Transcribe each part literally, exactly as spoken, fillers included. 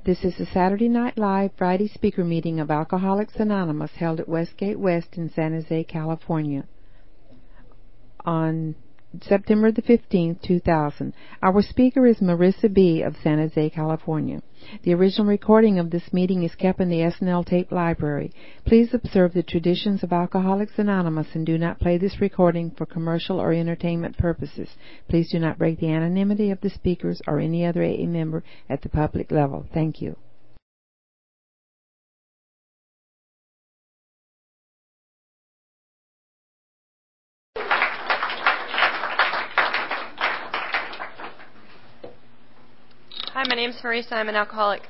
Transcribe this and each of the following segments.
This is the Saturday Night Live Friday speaker meeting of Alcoholics Anonymous held at Westgate West in San Jose, California on September the fifteenth, two thousand. Our speaker is Marissa B. of San Jose, California. The original recording of this meeting is kept in the S N L Tape Library. Please observe the traditions of Alcoholics Anonymous and do not play this recording for commercial or entertainment purposes. Please do not break the anonymity of the speakers or any other A A member at the public level. Thank you. Hi, my name's Marisa. I'm an alcoholic.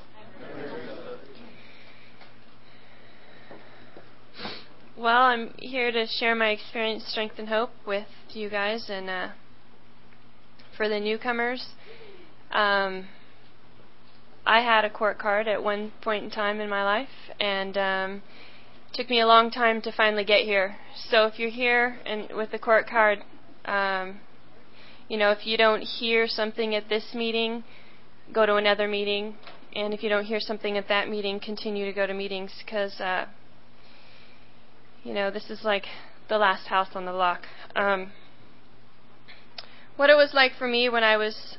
Well, I'm here to share my experience, strength, and hope with you guys. And uh, for the newcomers, um, I had a court card at one point in time in my life, and um, it took me a long time to finally get here. So if you're here and with the court card, um, you know, if you don't hear something at this meeting, go to another meeting, and if you don't hear something at that meeting, continue to go to meetings, because, uh, you know, this is like the last house on the block. Um, what it was like for me when I was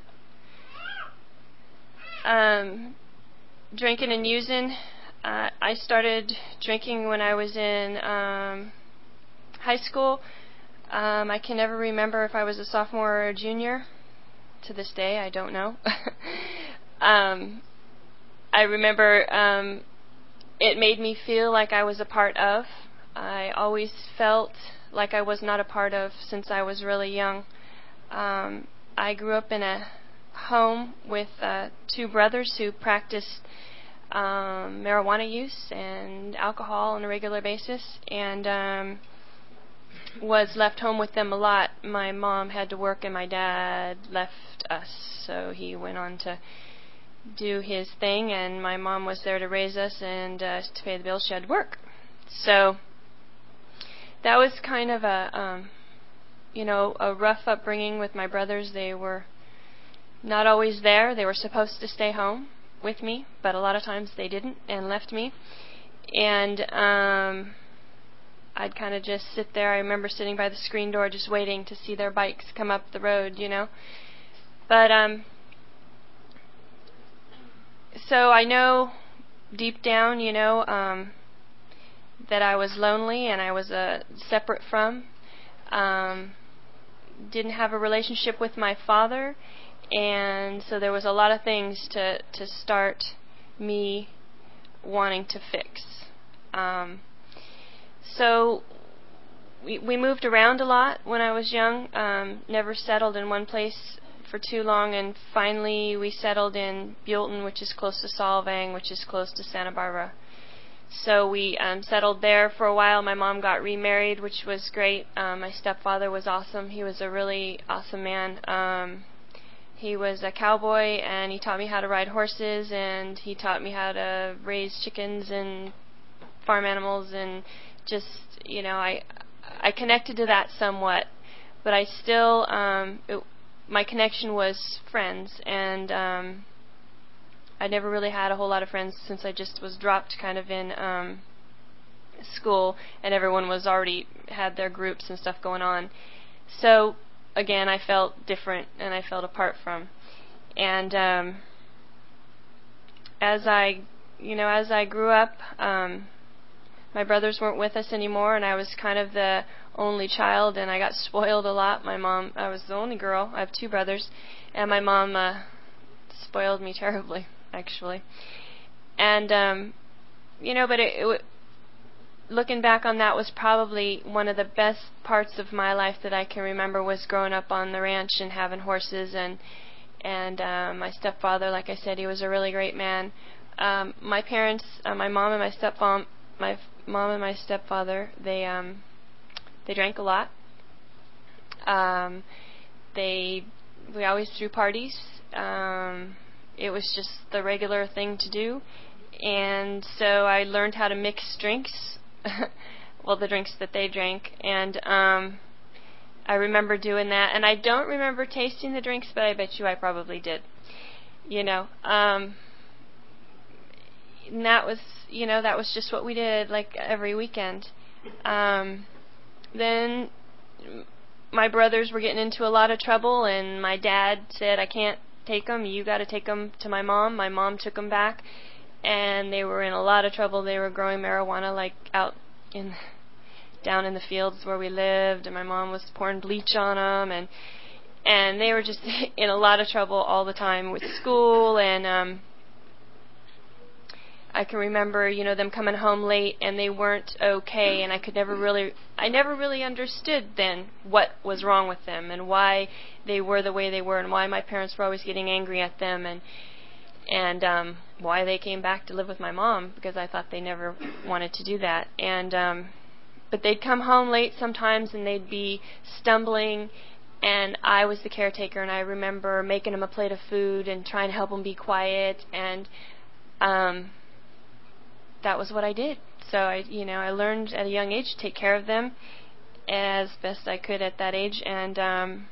um, drinking and using, uh, I started drinking when I was in um, high school. Um, I can never remember if I was a sophomore or a junior. To this day, I don't know. um, I remember um, it made me feel like I was a part of. I always felt like I was not a part of since I was really young. Um, I grew up in a home with uh, two brothers who practiced um, marijuana use and alcohol on a regular basis, and um, was left home with them a lot. My mom had to work and my dad left us, so he went on to do his thing, and my mom was there to raise us and uh, to pay the bills. She had to work. So that was kind of a, um, you know, a rough upbringing with my brothers. They were not always there. They were supposed to stay home with me, but a lot of times they didn't and left me. And um, I'd kind of just sit there. I remember sitting by the screen door just waiting to see their bikes come up the road, you know. But, um, so I know deep down, you know, um, that I was lonely and I was uh, separate from. Um, didn't have a relationship with my father, and so there was a lot of things to, to start me wanting to fix. Um, So we we moved around a lot when I was young, um, never settled in one place for too long, and finally we settled in Buellton, which is close to Solvang, which is close to Santa Barbara. So we um, settled there for a while. My mom got remarried, which was great. Um, my stepfather was awesome. He was a really awesome man. Um, he was a cowboy, and he taught me how to ride horses, and he taught me how to raise chickens and farm animals, and just, you know, I I connected to that somewhat, but I still, um, it, my connection was friends, and um, I never really had a whole lot of friends since I just was dropped kind of in um, school, and everyone was already had their groups and stuff going on. So again, I felt different, and I felt apart from. And um, as I, you know, as I grew up, um, my brothers weren't with us anymore, and I was kind of the only child, and I got spoiled a lot. My mom, I was the only girl. I have two brothers, and my mom uh, spoiled me terribly, actually. And, um, you know, but it, it, looking back on that was probably one of the best parts of my life that I can remember, was growing up on the ranch and having horses, and and uh, my stepfather, like I said, he was a really great man. Um, my parents, uh, my mom and my stepmom, my mom and my stepfather, they um, they drank a lot. Um, they we always threw parties. Um, it was just the regular thing to do, and so I learned how to mix drinks. Well, the drinks that they drank, and um, I remember doing that. And I don't remember tasting the drinks, but I bet you I probably did. You know, um, and that was, you know, that was just what we did, like, every weekend. Um, then my brothers were getting into a lot of trouble, and my dad said, I can't take them, you got to take them to my mom. My mom took them back, and they were in a lot of trouble. They were growing marijuana, like, out in down in the fields where we lived, and my mom was pouring bleach on them, and and they were just in a lot of trouble all the time with school. And um I can remember, you know, them coming home late and they weren't okay, and I could never really, I never really understood then what was wrong with them and why they were the way they were and why my parents were always getting angry at them, and and um, why they came back to live with my mom, because I thought they never wanted to do that. And um, but they'd come home late sometimes and they'd be stumbling, and I was the caretaker, and I remember making them a plate of food and trying to help them be quiet, and um, that was what I did. So I, you know, I learned at a young age to take care of them as best I could at that age, and um,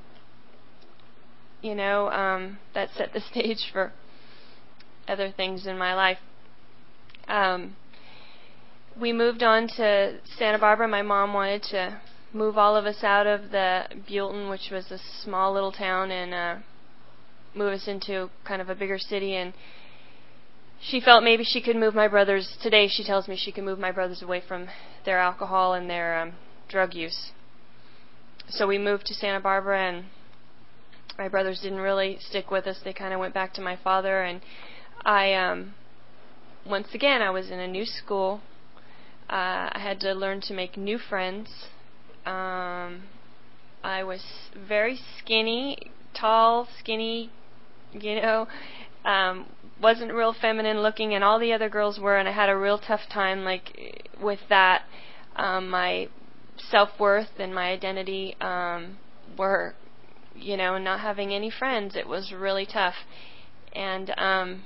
you know, um, that set the stage for other things in my life. Um, we moved on to Santa Barbara. My mom wanted to move all of us out of the Buellton, which was a small little town, and uh, move us into kind of a bigger city, and she felt maybe she could move my brothers. Today she tells me she could move my brothers away from their alcohol and their um, drug use. So we moved to Santa Barbara, and my brothers didn't really stick with us. They kind of went back to my father, and I, um, once again, I was in a new school. Uh, I had to learn to make new friends. Um, I was very skinny, tall, skinny, you know, um, wasn't real feminine looking, and all the other girls were, and I had a real tough time, like, with that. Um, my self-worth and my identity um, were, you know, not having any friends. It was really tough. And um,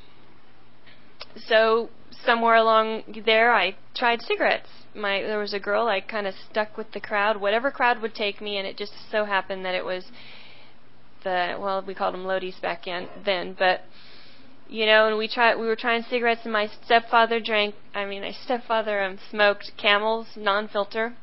so somewhere along there, I tried cigarettes. My there was a girl, I kind of stuck with the crowd, whatever crowd would take me, and it just so happened that it was the, well, we called them Lodies back in, then, but you know, and we tried. We were trying cigarettes, and my stepfather drank. I mean, my stepfather um, smoked Camels non-filter.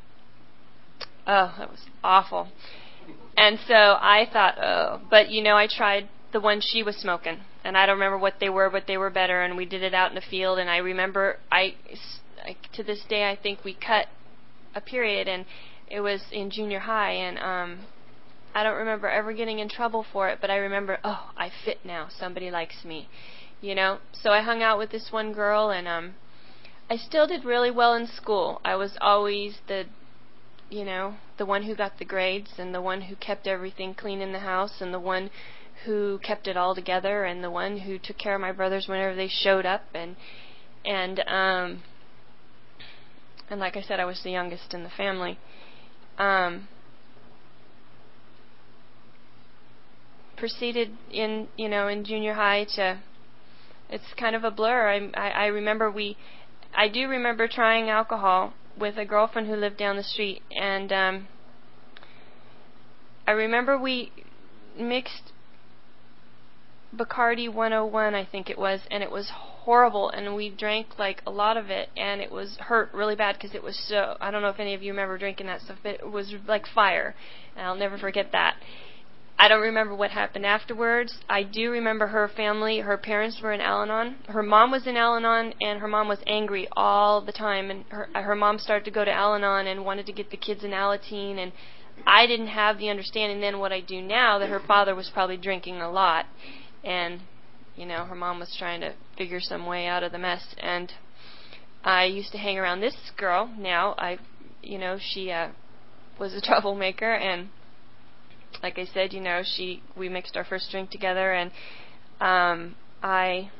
Oh, that was awful. And so I thought, oh, but you know, I tried the one she was smoking, and I don't remember what they were, but they were better. And we did it out in the field, and I remember, I, I to this day, I think we cut a period, and it was in junior high, and um, I don't remember ever getting in trouble for it, but I remember, oh, I fit now. Somebody likes me. You know, so I hung out with this one girl, and um, I still did really well in school. I was always the, you know, the one who got the grades, and the one who kept everything clean in the house, and the one who kept it all together, and the one who took care of my brothers whenever they showed up, and and um, and like I said, I was the youngest in the family. Um, proceeded in, you know, in junior high to. It's kind of a blur. I, I, I remember we, I do remember trying alcohol with a girlfriend who lived down the street, and um, I remember we mixed Bacardi one oh one, I think it was, and it was horrible, and we drank like a lot of it, and it was hurt really bad because it was so, I don't know if any of you remember drinking that stuff, but it was like fire, and I'll never forget that. I don't remember what happened afterwards. I do remember her family. Her parents were in Al-Anon. Her mom was in Al-Anon, and her mom was angry all the time. And her, her mom started to go to Al-Anon and wanted to get the kids in Alateen. And I didn't have the understanding then what I do now, that her father was probably drinking a lot. And, you know, her mom was trying to figure some way out of the mess. And I used to hang around this girl now. I, you know, she uh, was a troublemaker, and like I said, you know, she we mixed our first drink together, and um, I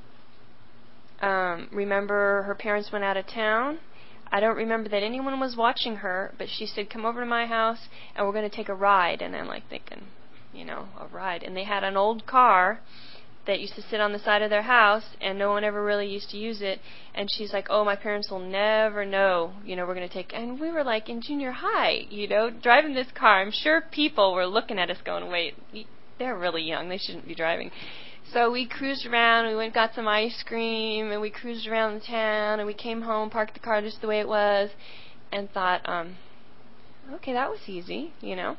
um, remember her parents went out of town. I don't remember that anyone was watching her, but she said, come over to my house, and we're going to take a ride. And I'm like thinking, you know, a ride. And they had an old car that used to sit on the side of their house, and no one ever really used to use it. And she's like, oh, my parents will never know, you know, we're going to take, and we were like in junior high, you know, driving this car. I'm sure people were looking at us going, wait, they're really young, they shouldn't be driving. So we cruised around, we went and got some ice cream, and we cruised around the town, and we came home, parked the car just the way it was, and thought, um, okay, that was easy, you know.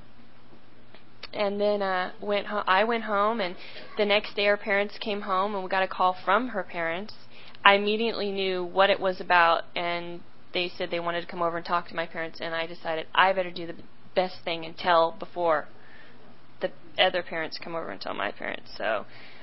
And then uh, went ho- I went home, and the next day our parents came home, and we got a call from her parents. I immediately knew what it was about, and they said they wanted to come over and talk to my parents, and I decided I better do the best thing and tell before the other parents come over and tell my parents. So,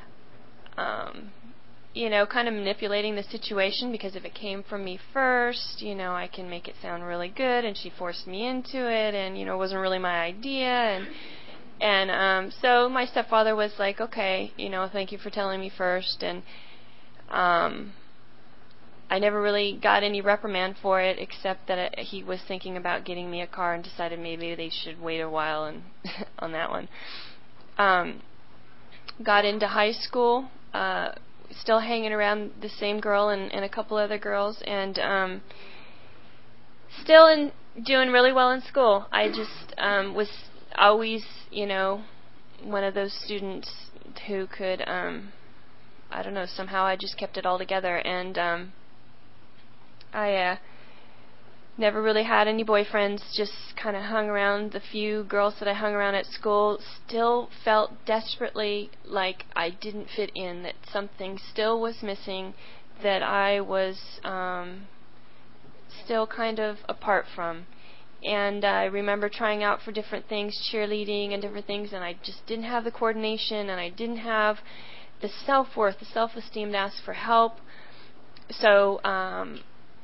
um, you know, kind of manipulating the situation, because if it came from me first, you know, I can make it sound really good, and she forced me into it, and, you know, it wasn't really my idea, and and um, so my stepfather was like, okay, you know, thank you for telling me first, and um, I never really got any reprimand for it, except that it, he was thinking about getting me a car and decided maybe they should wait a while and on that one. Um, got into high school, uh, still hanging around the same girl and, and a couple other girls, and um, still in, doing really well in school. I just um, was always, you know, one of those students who could, um, I don't know, somehow I just kept it all together, and um, I uh, never really had any boyfriends, just kind of hung around the few girls that I hung around at school. Still felt desperately like I didn't fit in, that something still was missing, that I was um, still kind of apart from. And uh, I remember trying out for different things, cheerleading and different things, and I just didn't have the coordination, and I didn't have the self-worth, the self-esteem to ask for help. So um,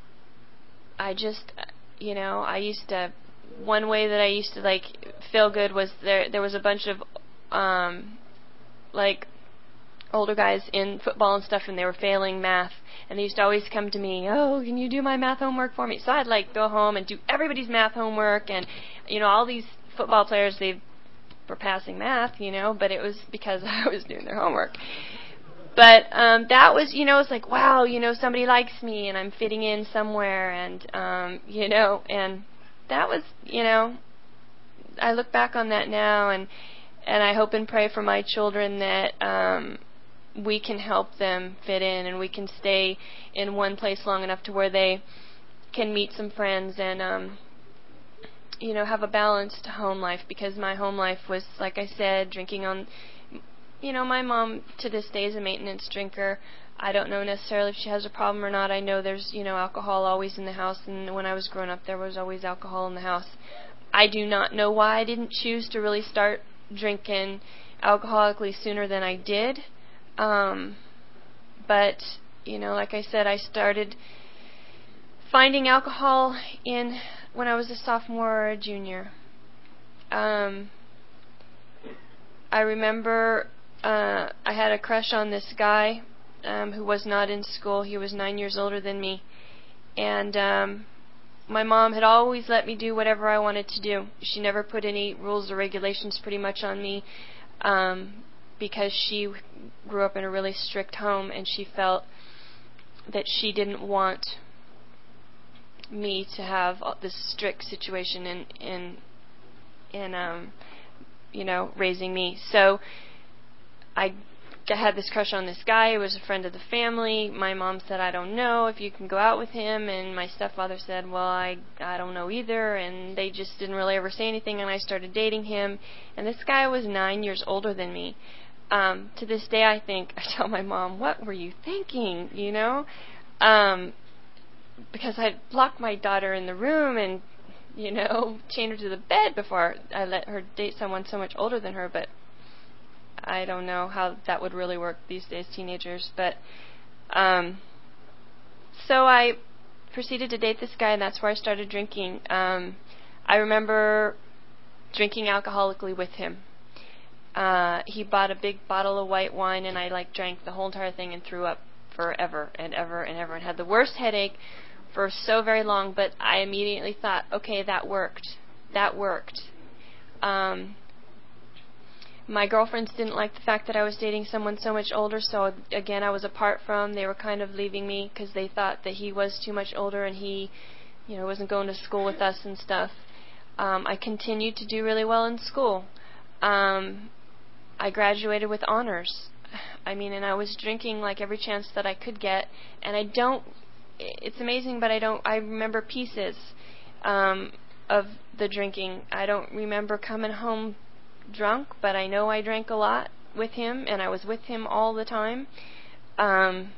I just, you know, I used to, one way that I used to, like, feel good was there there was a bunch of, um, like, older guys in football and stuff, and they were failing math, and they used to always come to me, oh, can you do my math homework for me? So I'd, like, go home and do everybody's math homework, and, you know, all these football players, they were passing math, you know, but it was because I was doing their homework. But um, that was, you know, it's like, wow, you know, somebody likes me, and I'm fitting in somewhere, and, um, you know, and that was, you know, I look back on that now, and and I hope and pray for my children that um, we can help them fit in, and we can stay in one place long enough to where they can meet some friends and, um, you know, have a balanced home life, because my home life was, like I said, drinking on, you know, my mom to this day is a maintenance drinker. I don't know necessarily if she has a problem or not. I know there's, you know, alcohol always in the house, and when I was growing up there was always alcohol in the house. I do not know why I didn't choose to really start drinking alcoholically sooner than I did. Um, but, you know, like I said, I started finding alcohol in when I was a sophomore or a junior. Um, I remember uh, I had a crush on this guy um, who was not in school. He was nine years older than me. And um, my mom had always let me do whatever I wanted to do. She never put any rules or regulations pretty much on me, um, because she grew up in a really strict home, and she felt that she didn't want me to have this strict situation in in in um you know raising me. So I had this crush on this guy who was a friend of the family. My mom said, I don't know if you can go out with him, and my stepfather said, well, I I don't know either, and they just didn't really ever say anything, and I started dating him, and this guy was nine years older than me. Um, to this day, I think, I tell my mom, what were you thinking, you know? Um, because I'd lock my daughter in the room and, you know, chain her to the bed before I let her date someone so much older than her, but I don't know how that would really work these days, teenagers. But um, so I proceeded to date this guy, and that's where I started drinking. Um, I remember drinking alcoholically with him. Uh, he bought a big bottle of white wine, and I like drank the whole entire thing and threw up forever and ever and ever, and had the worst headache for so very long. But I immediately thought, okay, that worked. That worked. Um, My girlfriends didn't like the fact that I was dating someone so much older, so again, I was apart from. They were kind of leaving me because they thought that he was too much older, and he, you know, wasn't going to school with us and stuff. Um, I continued to do really well in school. Um, I graduated with honors. I mean, and I was drinking like every chance that I could get, and I don't, it's amazing, but I don't, I remember pieces um, of the drinking. I don't remember coming home drunk, but I know I drank a lot with him, and I was with him all the time. Um,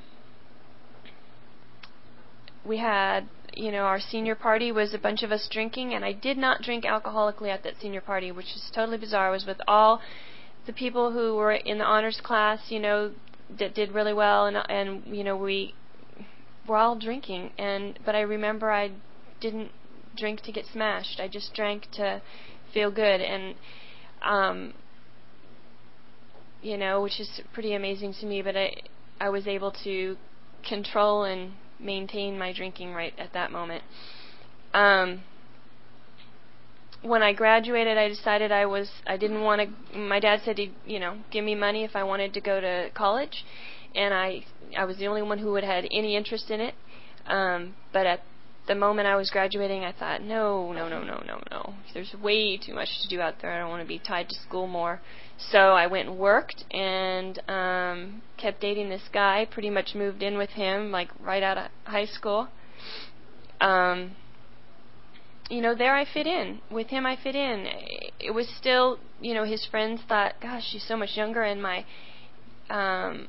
we had, you know, our senior party was a bunch of us drinking, and I did not drink alcoholically at that senior party, which is totally bizarre. I was with all the people who were in the honors class, you know, that did really well, and and you know, we were all drinking, and but I remember I didn't drink to get smashed. I just drank to feel good, and um, you know, which is pretty amazing to me. But I I was able to control and maintain my drinking right at that moment. Um, when I graduated, I decided I was I didn't want to. My dad said he'd, you know, give me money if I wanted to go to college, and I I was the only one who had had any interest in it. Um, but at the moment I was graduating, I thought, no, no, no, no, no, no. There's way too much to do out there. I don't want to be tied to school more. So I went and worked and um, kept dating this guy. Pretty much moved in with him, like right out of high school. Um, you know, there I fit in. With him, I fit in. It was still, you know, his friends thought, gosh, she's so much younger, and my um,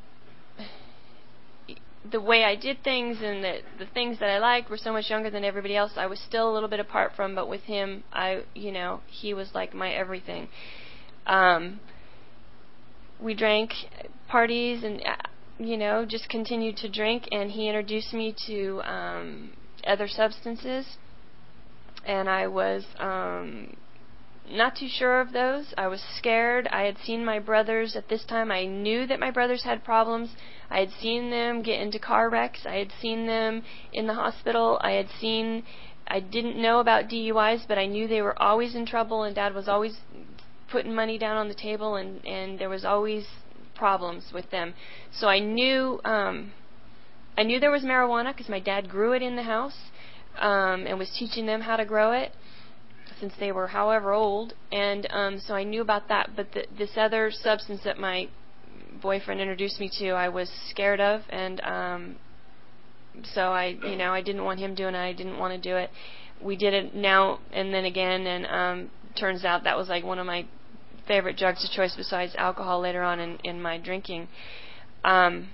the way I did things and the the things that I liked were so much younger than everybody else. I was still a little bit apart from, but with him, I, you know, he was like my everything. Um, we drank parties and, you know, just continued to drink, and he introduced me to um, other substances, and I was um, not too sure of those. I was scared. I had seen my brothers at this time. I knew that my brothers had problems. I had seen them get into car wrecks. I had seen them in the hospital. I had seen, I didn't know about D U Is, but I knew they were always in trouble, and Dad was always putting money down on the table, and, and there was always problems with them. So I knew um, I knew there was marijuana because my dad grew it in the house um, and was teaching them how to grow it since they were however old, and um, so I knew about that. But the, this other substance that my boyfriend introduced me to, I was scared of, and um, so I, you know, I didn't want him doing it. I didn't want to do it. We did it now and then again, and um, turns out that was like one of my favorite drugs of choice besides alcohol later on in, in my drinking. Um,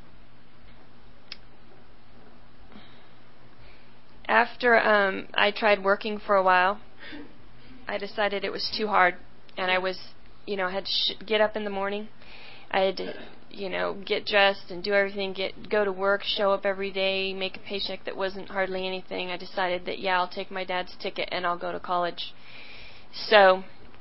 after um, I tried working for a while, I decided it was too hard, and I was, you know, had to sh- get up in the morning. I had to, you know, get dressed and do everything, get go to work, show up every day, make a paycheck that wasn't hardly anything. I decided that, yeah, I'll take my dad's ticket and I'll go to college. So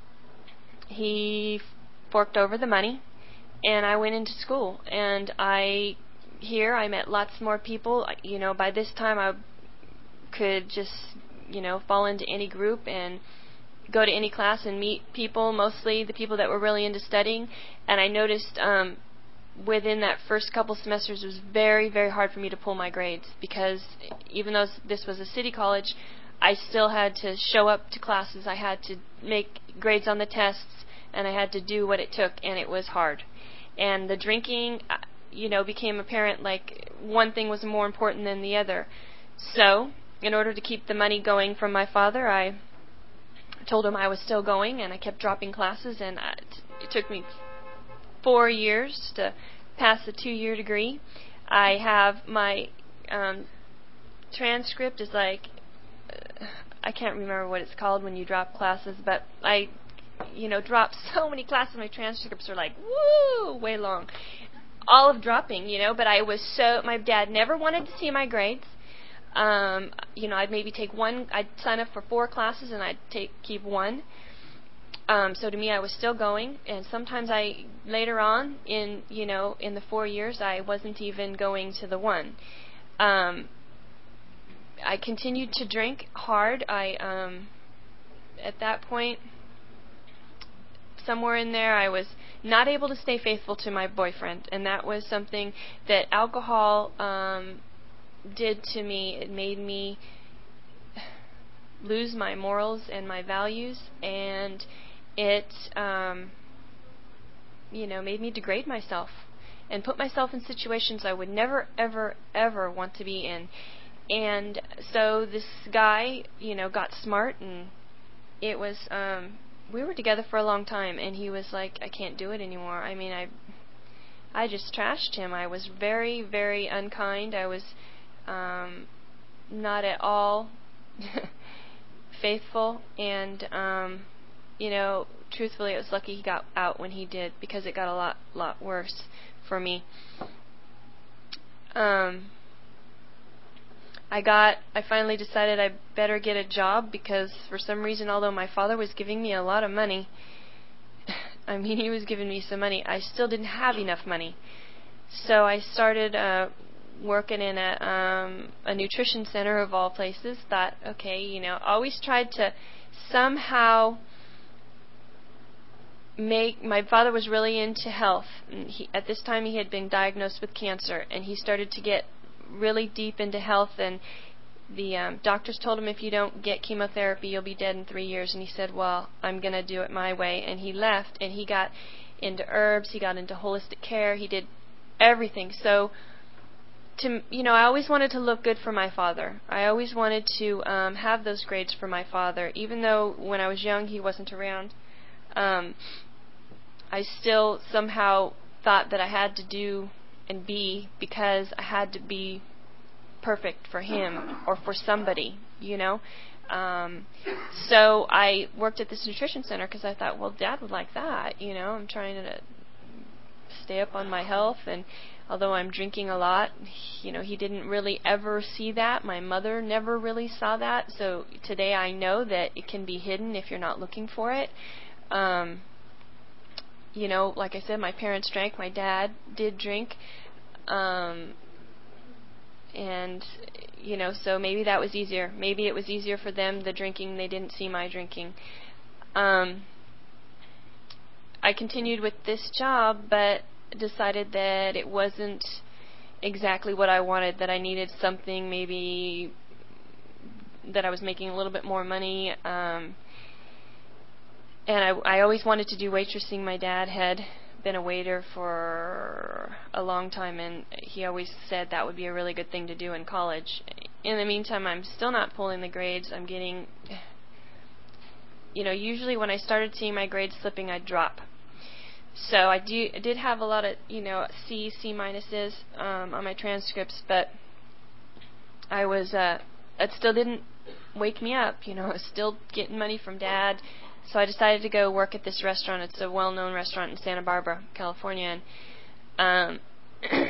he forked over the money, and I went into school. And I, here, I met lots more people. You know, by this time I could just, you know, fall into any group and go to any class and meet people, mostly the people that were really into studying. And I noticed um, within that first couple semesters it was very, very hard for me to pull my grades, because even though this was a city college, I still had to show up to classes. I had to make grades on the tests, and I had to do what it took, and it was hard. And the drinking, you know, became apparent, like one thing was more important than the other. So in order to keep the money going from my father, I told him I was still going, and I kept dropping classes, and I, it took me four years to pass a two-year degree. I have my um, transcript is like, uh, I can't remember what it's called when you drop classes, but I, you know, dropped so many classes. My transcripts are like, woo, way long. All of dropping, you know, but I was so, my dad never wanted to see my grades. Um, you know, I'd maybe take one, I'd sign up for four classes and I'd take keep one. Um, so to me, I was still going, and sometimes I, later on in, you know, in the four years, I wasn't even going to the one. Um, I continued to drink hard. I, um, at that point, somewhere in there, I was not able to stay faithful to my boyfriend, and that was something that alcohol um, did to me. It made me lose my morals and my values, and it um, you know, made me degrade myself and put myself in situations I would never, ever, ever want to be in. And so this guy, you know, got smart, and it was, um, we were together for a long time, and he was like, I can't do it anymore. I mean, I, I just trashed him. I was very, very unkind. I was um, not at all faithful, and, um, you know, truthfully, it was lucky he got out when he did, because it got a lot, lot worse for me. Um, I got, I finally decided I better get a job, because for some reason, although my father was giving me a lot of money, I mean, he was giving me some money, I still didn't have enough money. So I started uh, working in a, um, a nutrition center of all places. Thought, okay, you know, always tried to somehow make, my father was really into health. And he, at this time he had been diagnosed with cancer, and he started to get really deep into health, and the um, doctors told him, if you don't get chemotherapy, you'll be dead in three years. And he said, well, I'm going to do it my way. And he left, and he got into herbs, he got into holistic care, he did everything. So, to you know, I always wanted to look good for my father. I always wanted to um, have those grades for my father, even though when I was young he wasn't around. Um, I still somehow thought that I had to do and be, because I had to be perfect for him or for somebody, you know. Um, so I worked at this nutrition center because I thought, well, Dad would like that, you know. I'm trying to stay up on my health, and although I'm drinking a lot, you know, he didn't really ever see that. My mother never really saw that. So today I know that it can be hidden if you're not looking for it. Um, you know, like I said, my parents drank. My dad did drink. Um, and, you know, so maybe that was easier. Maybe it was easier for them, the drinking. They didn't see my drinking. Um, I continued with this job, but decided that it wasn't exactly what I wanted, that I needed something maybe that I was making a little bit more money. Um, and I, I always wanted to do waitressing. My dad had been a waiter for a long time, and he always said that would be a really good thing to do in college. In the meantime, I'm still not pulling the grades. I'm getting, you know, usually when I started seeing my grades slipping, I'd drop. So I, do, I did have a lot of, you know, C, C minuses um, on my transcripts, but I was, uh, it still didn't wake me up, you know. I was still getting money from Dad. So I decided to go work at this restaurant. It's a well-known restaurant in Santa Barbara, California, and um,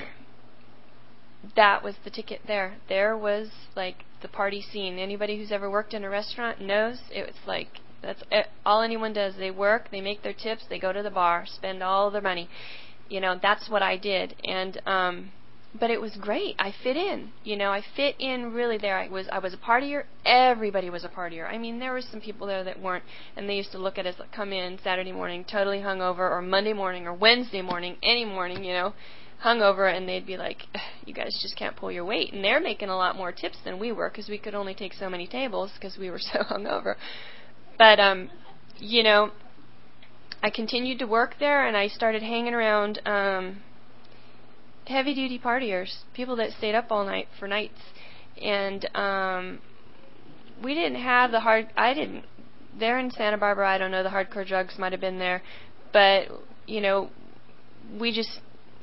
that was the ticket there. There was, like, the party scene. Anybody who's ever worked in a restaurant knows it was like, that's all anyone does. They work, they make their tips, they go to the bar, spend all their money. You know, that's what I did. And um but it was great. I fit in. You know, I fit in really there. I was I was a partier. Everybody was a partier. I mean, there were some people there that weren't, and they used to look at us, like, come in Saturday morning totally hungover, or Monday morning, or Wednesday morning, any morning, you know, hungover, and they'd be like, you guys just can't pull your weight. And they're making a lot more tips than we were, because we could only take so many tables because we were so hungover. But, um, you know, I continued to work there, and I started hanging around um, heavy-duty partiers, people that stayed up all night for nights. And um, we didn't have the hard... I didn't... There in Santa Barbara, I don't know, the hardcore drugs might have been there. But, you know, we just...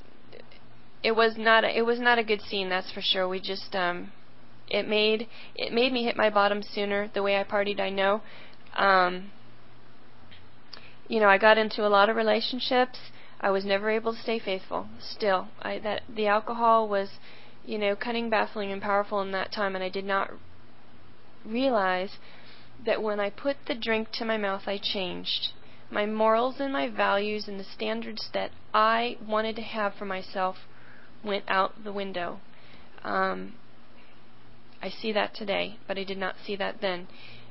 It was not a, it was not a good scene, that's for sure. We just... Um, it made it made me hit my bottom sooner. The way I partied, I know. Um, you know, I got into a lot of relationships. I was never able to stay faithful. Still, I, that the alcohol was, you know, cunning, baffling, and powerful in that time, and I did not realize that when I put the drink to my mouth, I changed. My morals and my values and the standards that I wanted to have for myself went out the window. Um, I see that today, but I did not see that then.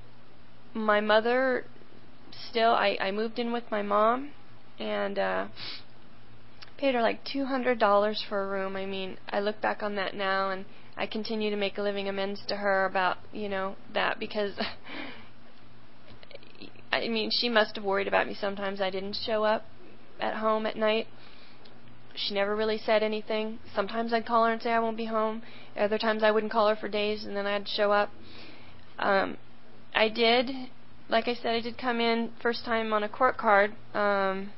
My mother, still, I, I moved in with my mom, and uh, paid her like two hundred dollars for a room. I mean, I look back on that now, and I continue to make a living amends to her about, you know, that, because, I mean, she must have worried about me sometimes. I didn't show up. at home at night. She never really said anything. Sometimes I'd call her and say I won't be home. Other times I wouldn't call her for days, and then I'd show up. Um, I did, like I said, I did come in first time on a court card. Um,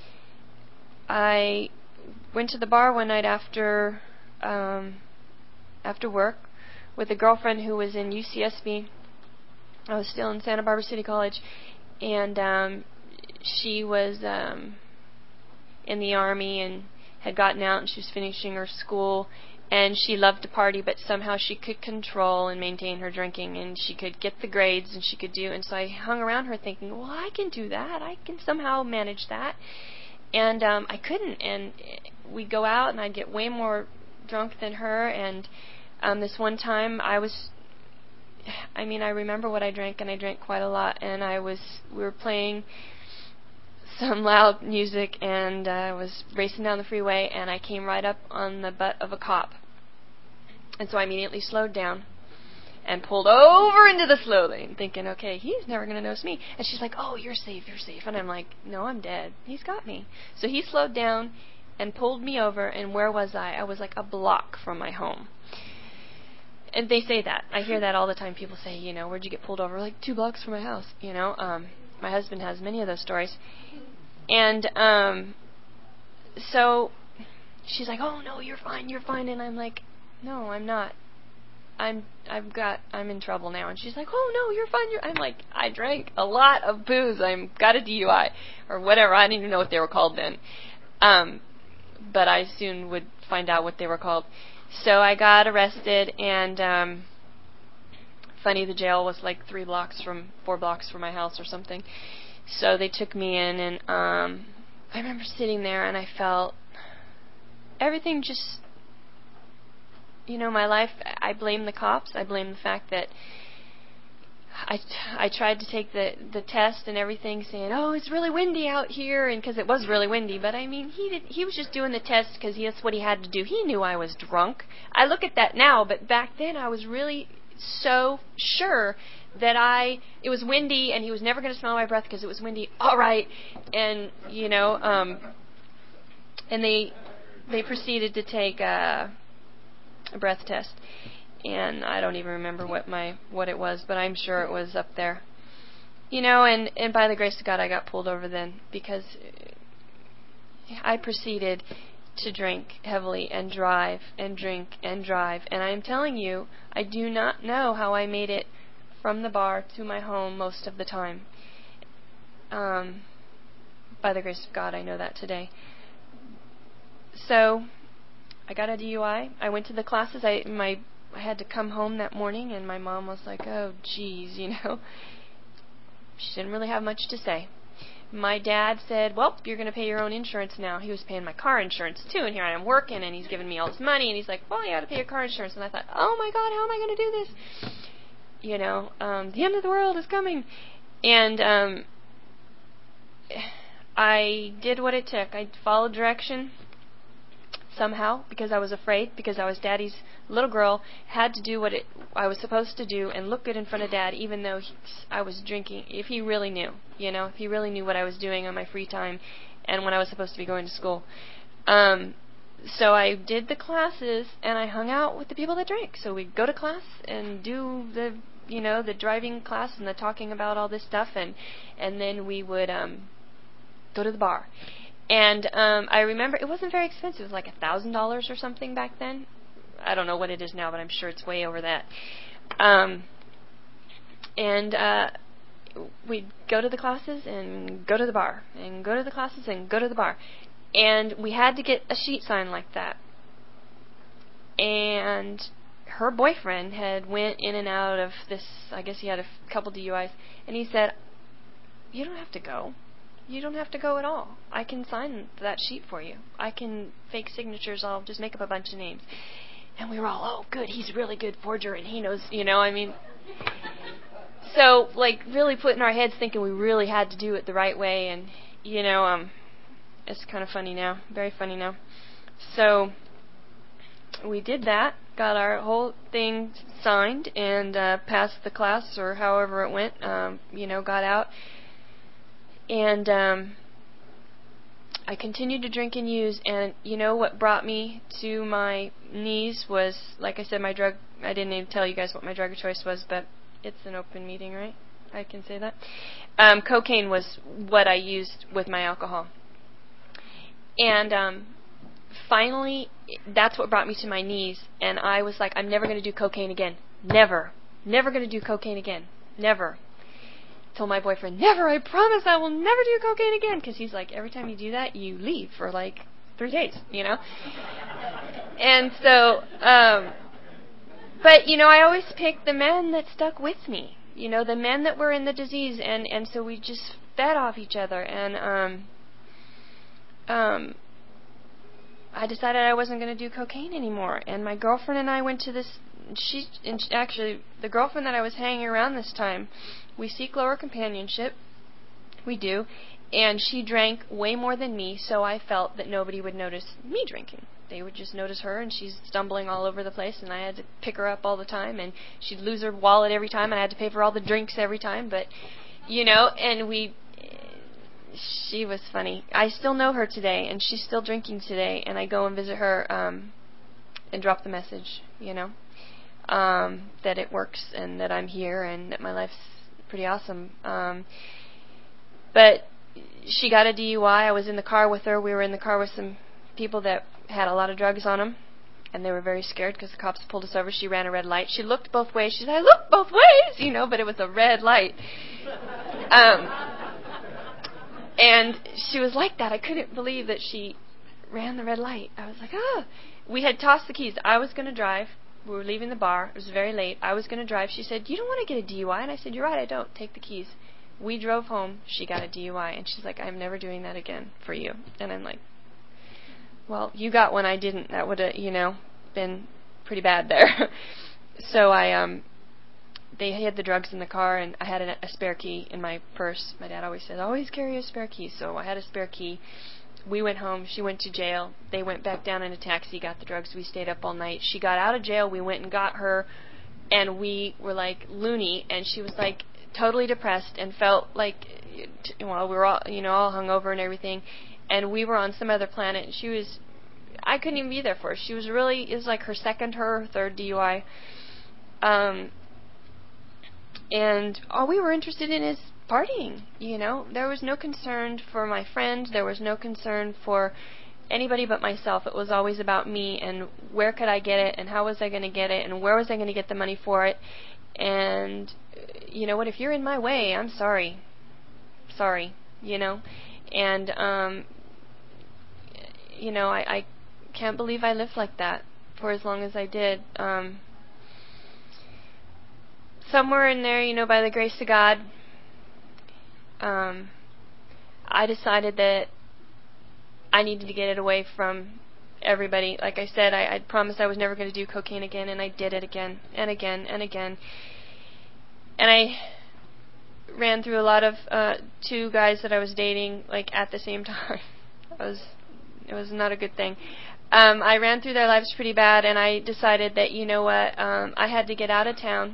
I went to the bar one night after um, after work with a girlfriend who was in U C S B. I was still in Santa Barbara City College, and um, she was um, in the Army and had gotten out, and she was finishing her school, and she loved to party, but somehow she could control and maintain her drinking, and she could get the grades, and she could do, and so I hung around her thinking, well, I can do that, I can somehow manage that, and um, I couldn't, and we'd go out, and I'd get way more drunk than her, and um, this one time I was, I mean, I remember what I drank, and I drank quite a lot, and I was, we were playing some loud music, and I uh, was racing down the freeway, and I came right up on the butt of a cop. And so I immediately slowed down and pulled over into the slow lane, thinking, okay, he's never going to notice me. And she's like, oh, you're safe, you're safe. And I'm like, no, I'm dead. He's got me. So he slowed down and pulled me over, and where was I? I was like a block from my home. And they say that. I hear that all the time. People say, you know, where'd you get pulled over? Like, two blocks from my house, you know. Um, my husband has many of those stories. And um, so she's like, oh, no, you're fine, you're fine. And I'm like, no, I'm not. I'm, I've got, I'm in trouble now. And she's like, oh, no, you're fine. You're, I'm like, I drank a lot of booze. I'm got a D U I or whatever. I didn't even know what they were called then. Um, but I soon would find out what they were called. So I got arrested, and um, funny, the jail was like three blocks from, four blocks from my house or something. So they took me in, and um, I remember sitting there, and I felt everything just, you know, my life, I blame the cops. I blame the fact that I, I tried to take the, the test and everything, saying, oh, it's really windy out here, and because it was really windy. But, I mean, he did, he was just doing the test because that's what he had to do. He knew I was drunk. I look at that now, but back then I was really so sure that I, it was windy, and he was never going to smell my breath because it was windy. All right. And, you know, um, and they they proceeded to take a, a breath test. And I don't even remember what my what it was, but I'm sure it was up there. You know, and, and by the grace of God, I got pulled over then because I proceeded to drink heavily and drive and drink and drive. And I'm telling you, I do not know how I made it from the bar to my home most of the time. Um, by the grace of God, I know that today. So I got a D U I. I went to the classes. I my I had to come home that morning, and my mom was like, oh, geez, you know. She didn't really have much to say. My dad said, well, you're going to pay your own insurance now. He was paying my car insurance, too, and here I am working, and he's giving me all this money, and he's like, well, you got to pay your car insurance. And I thought, oh, my God, how am I going to do this? You know, um, the end of the world is coming. And um, I did what it took. I followed direction somehow, because I was afraid, because I was Daddy's little girl, had to do what it, I was supposed to do and look good in front of Dad, even though he, I was drinking, if he really knew, you know, if he really knew what I was doing on my free time and when I was supposed to be going to school. Um, so I did the classes, and I hung out with the people that drank. So we'd go to class and do the, you know, the driving class and the talking about all this stuff, and, and then we would um, go to the bar. And um, I remember it wasn't very expensive. It was like a thousand dollars or something back then. I don't know what it is now, but I'm sure it's way over that. Um, and uh, we'd go to the classes and go to the bar, and go to the classes and go to the bar. And we had to get a sheet signed like that. And her boyfriend had went in and out of this, I guess he had a f- couple D U Is, and he said, you don't have to go. You don't have to go at all. I can sign that sheet for you. I can fake signatures. I'll just make up a bunch of names. And we were all, oh, good, he's a really good forger, and he knows, you know, I mean. So, like, really put in our heads thinking we really had to do it the right way, and, you know, um, it's kind of funny now, very funny now. So, we did that, got our whole thing signed, and uh, passed the class, or however it went, um, you know, got out. And um, I continued to drink and use, and you know what brought me to my knees was, like I said, my drug. I didn't even tell you guys what my drug of choice was, but it's an open meeting, right? I can say that. Um, cocaine was what I used with my alcohol. And um, finally, that's what brought me to my knees, and I was like, I'm never going to do cocaine again. Never. Never going to do cocaine again. Never. Told my boyfriend, never, I promise I will never do cocaine again, because he's like, every time you do that, you leave for like three days, you know? And so, um, but, you know, I always picked the men that stuck with me, you know, the men that were in the disease, and, and so we just fed off each other, and um, um, I decided I wasn't going to do cocaine anymore, and my girlfriend and I went to this, she, and she, actually, the girlfriend that I was hanging around this time, we seek lower companionship, we do, and she drank way more than me, so I felt that nobody would notice me drinking. They would just notice her, and she's stumbling all over the place, and I had to pick her up all the time, and she'd lose her wallet every time, and I had to pay for all the drinks every time, but, you know, and we, she was funny. I still know her today, and she's still drinking today, and I go and visit her, um, and drop the message, you know, um, that it works, and that I'm here, and that my life's pretty awesome. Um, but she got a D U I. I was in the car with her. We were in the car with some people that had a lot of drugs on them, and they were very scared because the cops pulled us over. She ran a red light. She looked both ways. She said, I looked both ways, you know, but it was a red light. Um, and she was like that. I couldn't believe that she ran the red light. I was like, ah. We had tossed the keys. I was going to drive. We were leaving the bar. It was very late. I was going to drive. She said, you don't want to get a D U I? And I said, you're right, I don't. Take the keys. We drove home. She got a D U I. And she's like, I'm never doing that again for you. And I'm like, well, you got one, I didn't. That would have, you know, been pretty bad there. So I, um, they had the drugs in the car, and I had a, a spare key in my purse. My dad always said, always carry a spare key. So I had a spare key. We went home. She went to jail. They went back down in a taxi, got the drugs. We stayed up all night. She got out of jail. We went and got her, and we were like loony, and she was like totally depressed and felt like, well, we were all, you know, all hungover and everything, and we were on some other planet, and she was, I couldn't even be there for her. She was really, it was like her second or her third D U I. Um, and all we were interested in is partying, you know. There was no concern for my friend. There was no concern for anybody but myself. It was always about me and where could I get it and how was I going to get it and where was I going to get the money for it. And you know what, if you're in my way, I'm sorry. Sorry, you know. And, um, you know, I, I can't believe I lived like that for as long as I did. Um, somewhere in there, you know, by the grace of God, Um, I decided that I needed to get it away from everybody. Like I said, I, I promised I was never going to do cocaine again, and I did it again and again and again. And I ran through a lot of uh, two guys that I was dating, like at the same time. I was, it was not a good thing. Um, I ran through their lives pretty bad, and I decided that, you know what, um, I had to get out of town.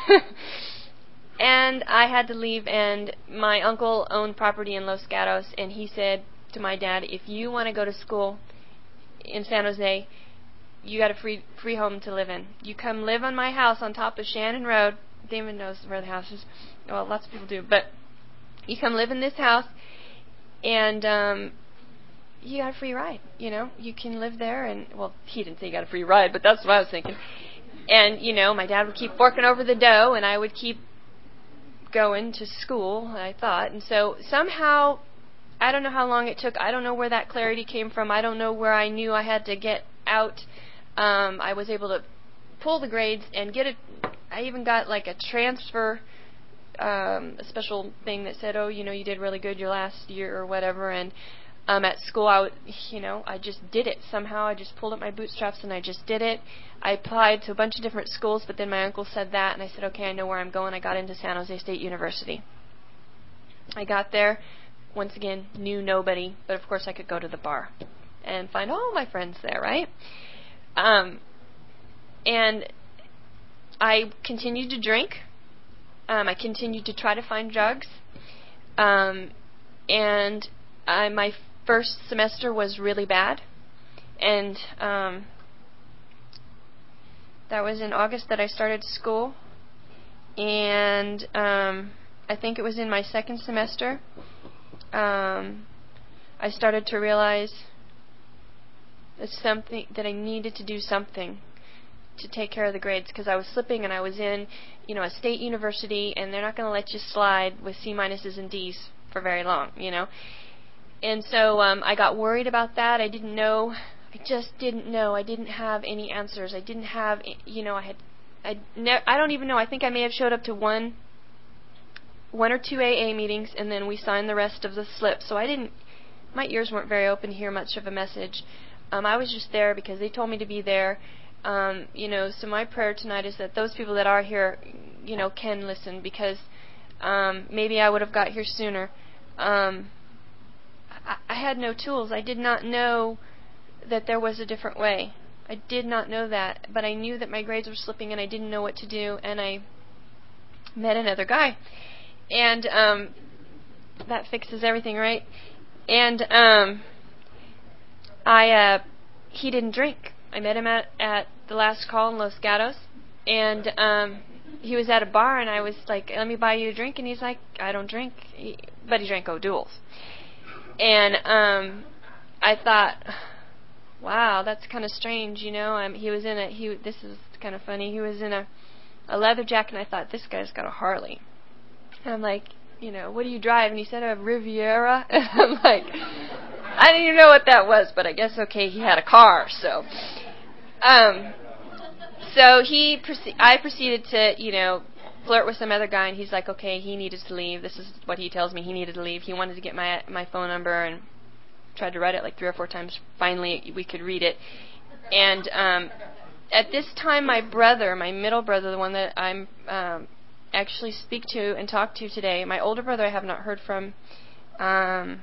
And I had to leave, and my uncle owned property in Los Gatos, and he said to my dad, if you want to go to school in San Jose, you got a free free home to live in. You come live on my house on top of Shannon Road. Damon knows where the house is. Well, lots of people do, but you come live in this house, and um, you got a free ride. You know, you can live there, and, well, he didn't say you got a free ride, but that's what I was thinking. And, you know, my dad would keep forking over the dough, and I would keep going to school, I thought. And so somehow, I don't know how long it took. I don't know where that clarity came from. I don't know where I knew I had to get out. Um, I was able to pull the grades and get it. I even got like a transfer, um, a special thing that said, oh, you know, you did really good your last year or whatever. And um, at school, I would, you know, I just did it somehow. I just pulled up my bootstraps and I just did it. I applied to a bunch of different schools, but then my uncle said that, and I said, okay, I know where I'm going. I got into San Jose State University. I got there, once again, knew nobody, but of course I could go to the bar and find all my friends there, right? Um, and I continued to drink. Um, I continued to try to find drugs. Um, and I, my first semester was really bad, and um, that was in August that I started school, and um, I think it was in my second semester um, I started to realize that something that I needed to do something to take care of the grades, because I was slipping, and I was in, you know, a state university, and they're not going to let you slide with C minuses and D's for very long, you know. And so um, I got worried about that. I didn't know. I just didn't know. I didn't have any answers. I didn't have, you know, I had, I ne- I don't even know. I think I may have showed up to one, one or two A A meetings, and then we signed the rest of the slip. So I didn't. My ears weren't very open to hear much of a message. Um, I was just there because they told me to be there. Um, you know, so my prayer tonight is that those people that are here, you know, can listen, because um, maybe I would have got here sooner. Um, I, I had no tools. I did not know that there was a different way. I did not know that, but I knew that my grades were slipping, and I didn't know what to do. And I met another guy, and um, that fixes everything, right? And um, I, uh, he didn't drink. I met him at, at the last call in Los Gatos, and um, he was at a bar, and I was like, let me buy you a drink, and he's like, I don't drink, he, but he drank O'Doul's. And um, I thought, wow, that's kind of strange, you know. Um, he was in a, he. This is kind of funny, he was in a, a leather jacket, and I thought, this guy's got a Harley. And I'm like, you know, what do you drive? And he said, a Riviera. And I'm like, I didn't even know what that was, but I guess, okay, he had a car, so. Um, so he, proce- I proceeded to, you know, flirt with some other guy, and he's like, okay, he needed to leave. This is what he tells me, he needed to leave. He wanted to get my my phone number, and tried to write it like three or four times. Finally, we could read it. And um, at this time, my brother, my middle brother, the one that I'm um, actually speak to and talk to today, my older brother I have not heard from. Um,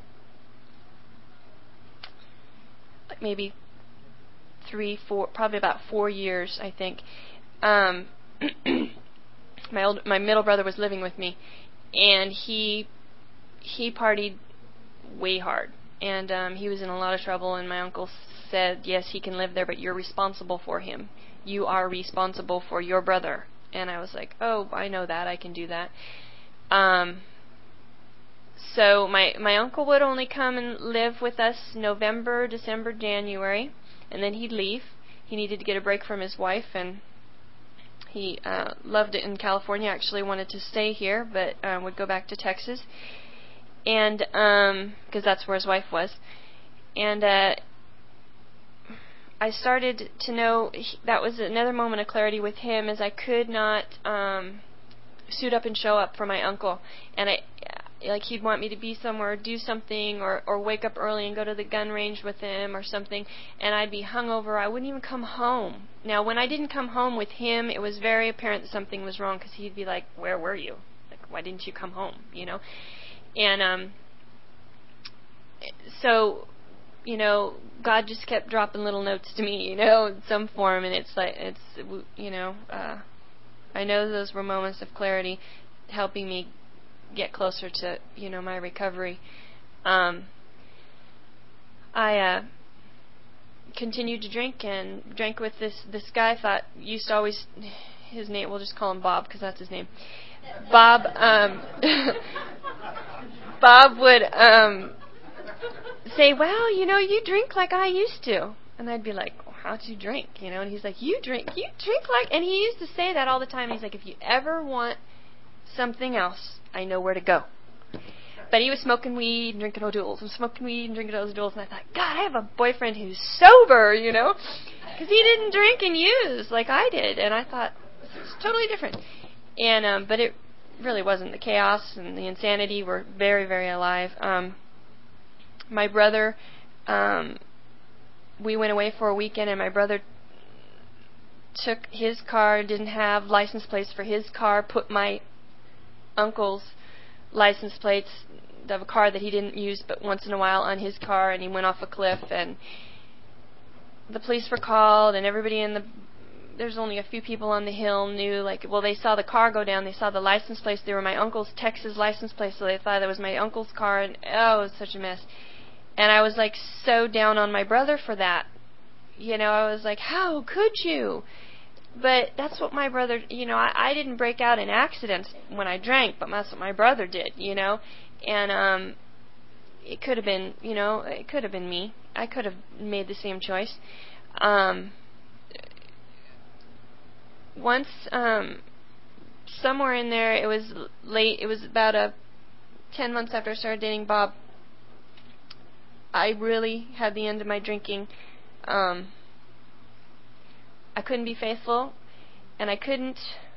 maybe three, four, probably about four years, I think. Um, my old, my middle brother was living with me, and he he partied way hard, and um, he was in a lot of trouble. And my uncle said, "Yes, he can live there, but you're responsible for him. You are responsible for your brother." And I was like, "Oh, I know that. I can do that." Um, so my my uncle would only come and live with us November, December, January. And then he'd leave. He needed to get a break from his wife, and he uh, loved it in California. Actually wanted to stay here, but uh, would go back to Texas, and um, because that's where his wife was. And uh, I started to know he, that was another moment of clarity with him, as I could not um, suit up and show up for my uncle, and I. Like, he'd want me to be somewhere, or do something, or, or wake up early and go to the gun range with him or something, and I'd be hungover. I wouldn't even come home. Now, when I didn't come home with him, it was very apparent that something was wrong, because he'd be like, where were you? Like, why didn't you come home, you know? And um, so, you know, God just kept dropping little notes to me, you know, in some form, and it's like, it's, you know, uh, I know those were moments of clarity helping me get closer to, you know, my recovery. Um, I uh, continued to drink, and drank with this this guy. I thought, used to always, his name, we'll just call him Bob, because that's his name. Bob, um, Bob would um, say, well, you know, you drink like I used to. And I'd be like, well, how'd you drink? You know, and he's like, you drink, you drink like, and he used to say that all the time. He's like, if you ever want something else, I know where to go. But he was smoking weed and drinking O'Doul's, and smoking weed and drinking O'Doul's, and I thought, God, I have a boyfriend who's sober, you know, because he didn't drink and use like I did. And I thought, it's totally different. And um, but it really wasn't. The chaos and the insanity were very, very alive. Um, my brother, um, we went away for a weekend, and my brother took his car, didn't have license plates for his car, put my uncle's license plates of a car that he didn't use but once in a while on his car, and he went off a cliff, and the police were called, and everybody in the, there's only a few people on the hill knew, like, well, they saw the car go down, they saw the license plates, they were my uncle's Texas license plates, so they thought it was my uncle's car, and oh, it was such a mess. And I was like so down on my brother for that. You know, I was like, how could you? But that's what my brother, you know, I, I didn't break out in accidents when I drank, but that's what my brother did, you know. And um, it could have been, you know, it could have been me. I could have made the same choice. Um, once, um, somewhere in there, it was late, it was about a ten months after I started dating Bob, I really had the end of my drinking. Um, I couldn't be faithful, and I couldn't,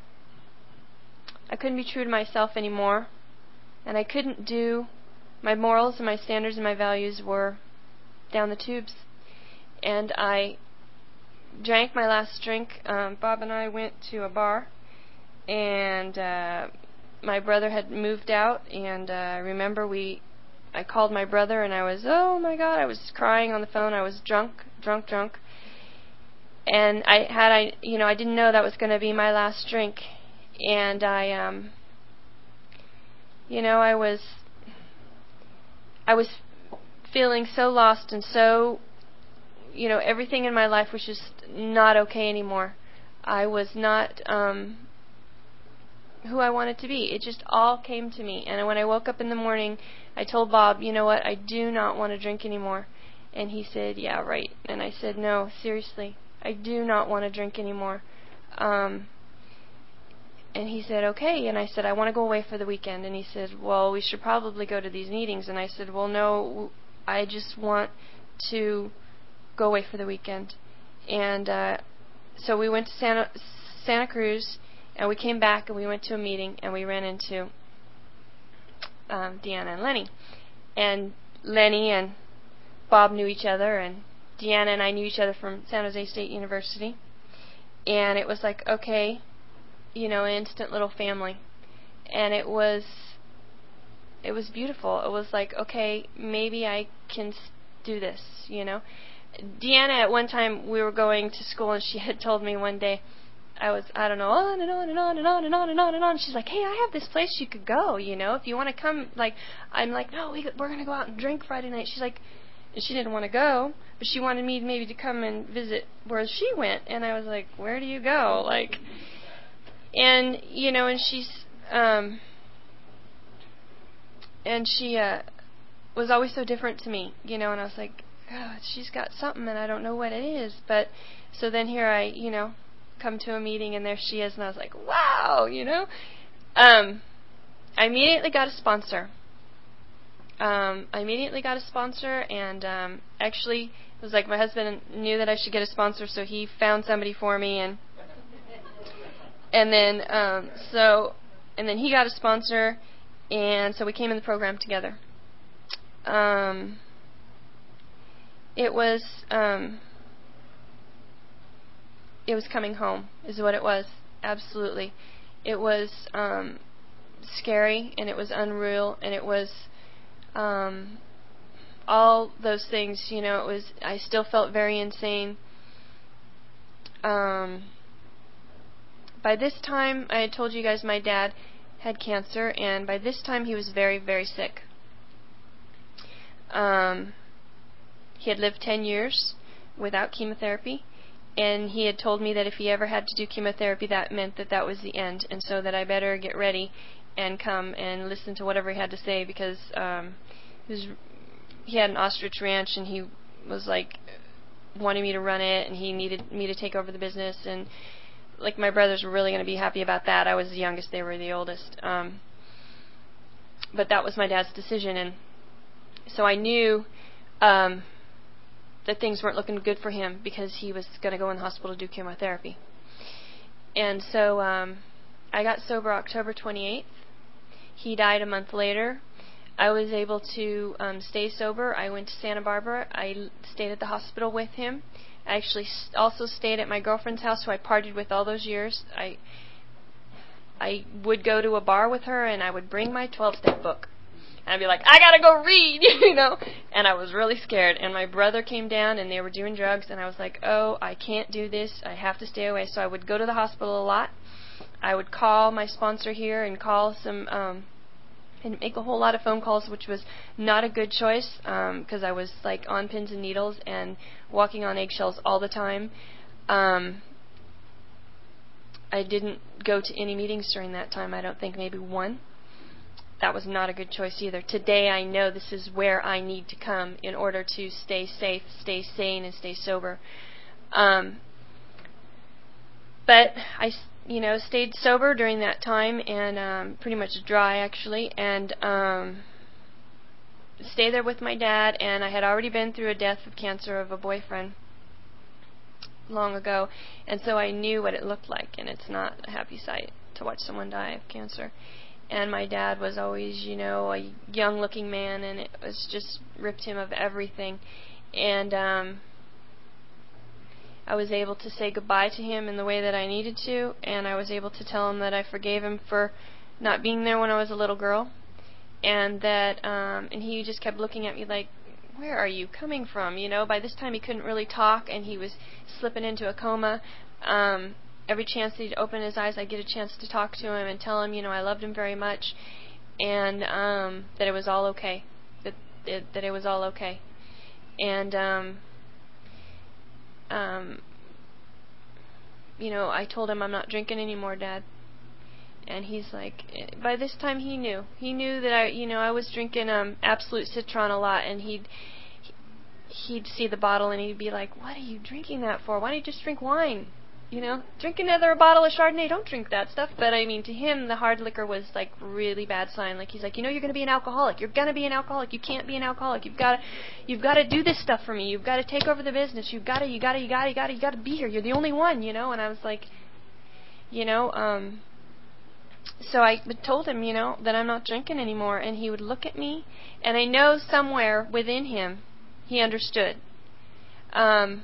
I couldn't be true to myself anymore, and I couldn't do, my morals and my standards and my values were down the tubes, and I drank my last drink. Um, Bob and I went to a bar, and uh, my brother had moved out, and uh, I remember we, I called my brother, and I was, oh my God, I was crying on the phone. I was drunk, drunk, drunk. And I had, I, you know, I didn't know that was going to be my last drink. And I, um, you know, I was, I was feeling so lost and so, you know, everything in my life was just not okay anymore. I was not um, who I wanted to be. It just all came to me. And when I woke up in the morning, I told Bob, you know what, I do not want to drink anymore. And he said, yeah, right. And I said, no, seriously, I do not want to drink anymore. Um, and he said, okay. And I said, I want to go away for the weekend. And he said, well, we should probably go to these meetings. And I said, well, no, I just want to go away for the weekend. And uh, so we went to Santa, Santa Cruz, and we came back, and we went to a meeting, and we ran into um, Deanna and Lenny. And Lenny and Bob knew each other, and Deanna and I knew each other from San Jose State University. And it was like, okay, you know, an instant little family. And it was, it was beautiful. It was like, okay, maybe I can do this, you know. Deanna, at one time, we were going to school, and she had told me one day, I was, I don't know, on and on and on and on and on and on and on. She's like, hey, I have this place you could go, you know, if you want to come. Like, I'm like, no, we, we're going to go out and drink Friday night. She's like, and she didn't want to go, but she wanted me maybe to come and visit where she went. And I was like, where do you go? Like, and, you know, and she's, um, and she uh, was always so different to me, you know, and I was like, God, she's got something and I don't know what it is. But so then here I, you know, come to a meeting and there she is, and I was like, wow, you know. Um, I immediately got a sponsor. Um, I immediately got a sponsor, and um, actually it was like my husband knew that I should get a sponsor, so he found somebody for me, and and then um, so and then he got a sponsor, and so we came in the program together. Um, it was um, it was coming home, is what it was. Absolutely, it was um, scary, and it was unreal, and it was. Um, all those things, you know, it was, I still felt very insane. Um, by this time, I had told you guys my dad had cancer, and by this time he was very, very sick. Um, he had lived ten years without chemotherapy, and he had told me that if he ever had to do chemotherapy, that meant that that was the end, and so that I better get ready and come and listen to whatever he had to say, because um, he was, he had an ostrich ranch, and he was like wanting me to run it, and he needed me to take over the business, and like my brothers were really going to be happy about that. I was the youngest, they were the oldest, um, but that was my dad's decision, and so I knew um, that things weren't looking good for him, because he was going to go in the hospital to do chemotherapy. And so um, I got sober October twenty-eighth. He died a month later. I was able to um, stay sober. I went to Santa Barbara. I l- stayed at the hospital with him. I actually s- also stayed at my girlfriend's house, who I partied with all those years. I I would go to a bar with her, and I would bring my twelve-step book. And I'd be like, I gotta go read, you know. And I was really scared. And my brother came down, and they were doing drugs, and I was like, oh, I can't do this. I have to stay away. So I would go to the hospital a lot. I would call my sponsor here and call some... Um, had to make a whole lot of phone calls, which was not a good choice because um, I was like on pins and needles and walking on eggshells all the time. Um, I didn't go to any meetings during that time. I don't think maybe one. That was not a good choice either. Today I know this is where I need to come in order to stay safe, stay sane, and stay sober. Um, but I, you know, stayed sober during that time and um, pretty much dry actually, and um, stayed there with my dad. And I had already been through a death of cancer of a boyfriend long ago, and so I knew what it looked like, and it's not a happy sight to watch someone die of cancer. And my dad was always, you know, a young-looking man, and it was just ripped him of everything. And um, I was able to say goodbye to him in the way that I needed to, and I was able to tell him that I forgave him for not being there when I was a little girl, and that, um, and he just kept looking at me like, where are you coming from? You know, by this time he couldn't really talk, and he was slipping into a coma. Um, every chance that he'd open his eyes, I'd get a chance to talk to him and tell him, you know, I loved him very much, and um, that it was all okay, that it, that it was all okay. And, um, um, you know, I told him, I'm not drinking anymore, Dad. And he's like, by this time he knew. He knew that I, you know, I was drinking um, Absolute Citron a lot, and he'd he'd see the bottle and he'd be like, what are you drinking that for? Why don't you just drink wine? You know, drink another bottle of Chardonnay. Don't drink that stuff. But I mean, to him, the hard liquor was like really bad sign. Like he's like, you know, you're going to be an alcoholic. You're going to be an alcoholic. You can't be an alcoholic. You've got to, you've got to do this stuff for me. You've got to take over the business. You've got to, you got to, you got to, you got to, you got to be here. You're the only one, you know. And I was like, you know, um. So I told him, you know, that I'm not drinking anymore, and he would look at me, and I know somewhere within him he understood. Um,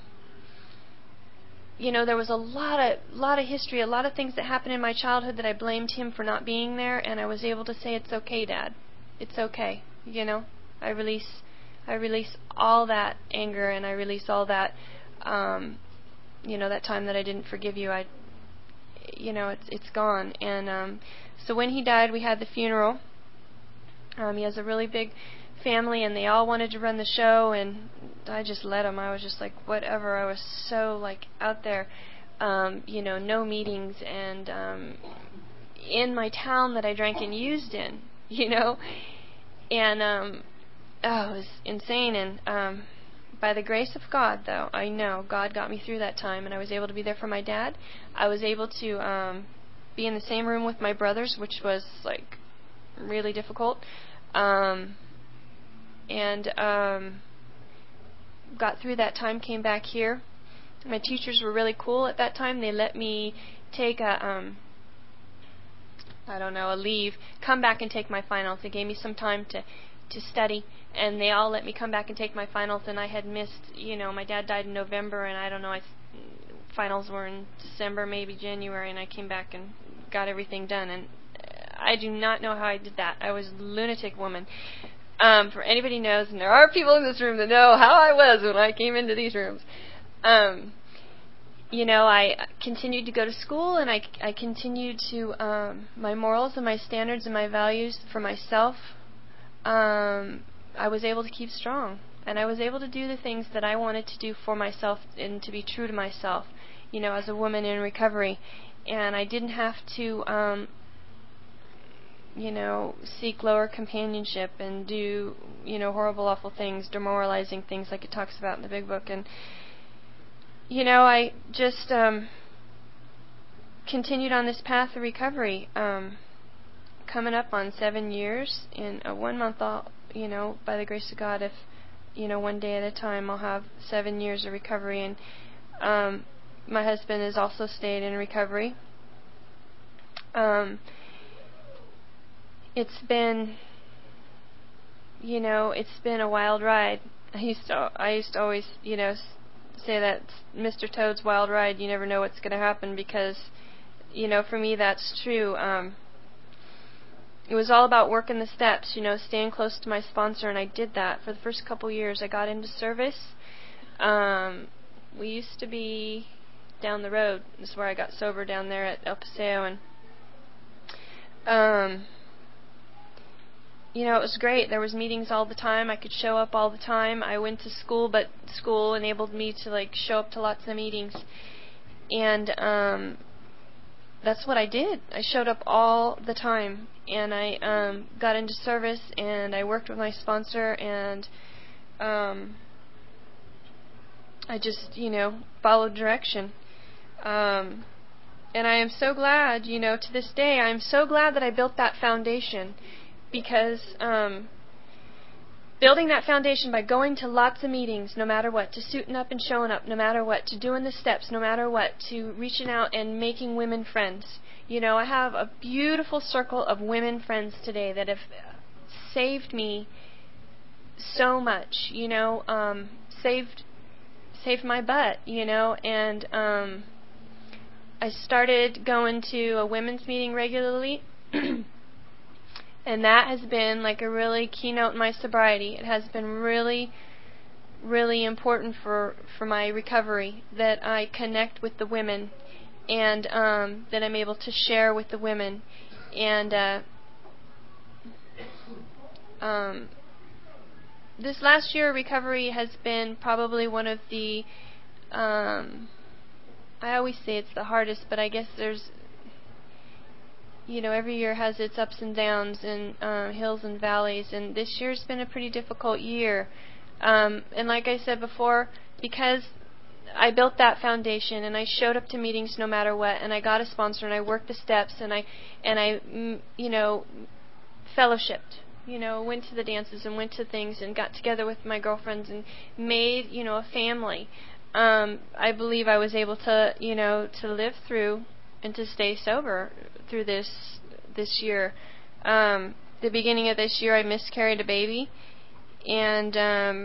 you know, there was a lot of lot of history, a lot of things that happened in my childhood that I blamed him for not being there, and I was able to say, it's okay, Dad. It's okay. You know, I release I release all that anger, and I release all that, um, you know, that time that I didn't forgive you. I you know, it's it's gone. And um, so when he died, we had the funeral. Um, he has a really big family, and they all wanted to run the show, and I just let them. I was just like, whatever. I was so, like, out there, um, you know, no meetings, and um, in my town that I drank and used in, you know. And, um, oh, it was insane. And um, by the grace of God, though, I know God got me through that time, and I was able to be there for my dad. I was able to um, be in the same room with my brothers, which was, like, really difficult. Um, and um, got through that time, came back here. My teachers were really cool at that time. They let me take a, um, I don't know, a leave, come back and take my finals. They gave me some time to to study, and they all let me come back and take my finals, and I had missed, you know, my dad died in November, and I don't know, I, finals were in December, maybe January, and I came back and got everything done, and I do not know how I did that. I was a lunatic woman. Um, for anybody knows, and there are people in this room that know how I was when I came into these rooms. Um, you know, I continued to go to school, and I, I continued to, um, my morals and my standards and my values for myself, um, I was able to keep strong. And I was able to do the things that I wanted to do for myself and to be true to myself, you know, as a woman in recovery. And I didn't have to, um, you know, seek lower companionship and do, you know, horrible, awful things, demoralizing things like it talks about in the big book. And, you know, I just um, continued on this path of recovery, um, coming up on seven years in a one month, you know, by the grace of God, if, you know, one day at a time, I'll have seven years of recovery. And um, my husband has also stayed in recovery. Um, it's been, you know, it's been a wild ride. I used to, I used to always, you know, say that Mister Toad's Wild Ride. You never know what's going to happen because, you know, for me that's true. Um, it was all about working the steps, you know, staying close to my sponsor, and I did that for the first couple years. I got into service. Um, we used to be down the road. This is where I got sober, down there at El Paseo, and um, you know, it was great. There was meetings all the time. I could show up all the time. I went to school, but school enabled me to like show up to lots of meetings. And um, that's what I did. I showed up all the time, and I um, got into service, and I worked with my sponsor, and um, I just, you know, followed direction. Um, and I am so glad, you know, to this day, I am so glad that I built that foundation, because um, building that foundation by going to lots of meetings, no matter what, to suiting up and showing up, no matter what, to doing the steps, no matter what, to reaching out and making women friends. You know, I have a beautiful circle of women friends today that have saved me so much, you know, um, saved saved my butt, you know, and um, I started going to a women's meeting regularly. And that has been like a really keynote in my sobriety. It has been really, really important for, for my recovery that I connect with the women, and um, that I'm able to share with the women. And uh, um, this last year of recovery has been probably one of the, um, I always say it's the hardest, but I guess there's, you know, every year has its ups and downs and uh, hills and valleys, and this year's been a pretty difficult year. Um, and like I said before, because I built that foundation and I showed up to meetings no matter what, and I got a sponsor and I worked the steps, and I and I mm, you know, fellowshipped, you know, went to the dances and went to things and got together with my girlfriends and made, you know, a family. Um, I believe I was able to, you know, to live through and to stay sober through this this year. Um, the beginning of this year, I miscarried a baby, and um,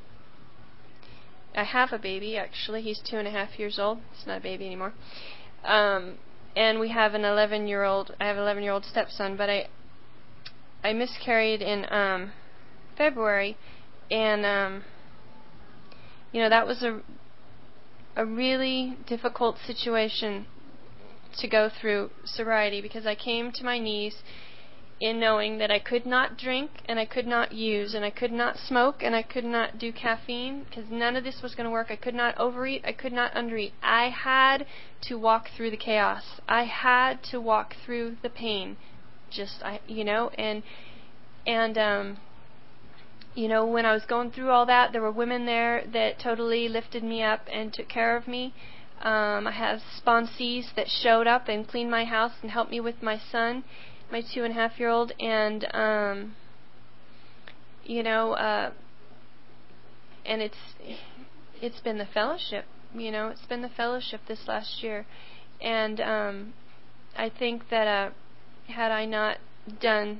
I have a baby actually. He's two and a half years old. It's not a baby anymore. Um, and we have an eleven-year-old. I have an eleven-year-old stepson, but I I miscarried in um, February, and um, you know, that was a a really difficult situation to go through sobriety, because I came to my knees in knowing that I could not drink and I could not use and I could not smoke and I could not do caffeine, because none of this was going to work. I could not overeat. I could not undereat. I had to walk through the chaos. I had to walk through the pain. Just, I, you know, and and um, you know, when I was going through all that, there were women there that totally lifted me up and took care of me. Um, I have sponsees that showed up and cleaned my house and helped me with my son, my two and a half year old, and um, you know, uh, and it's it's been the fellowship. You know, it's been the fellowship this last year, and um, I think that uh, had I not done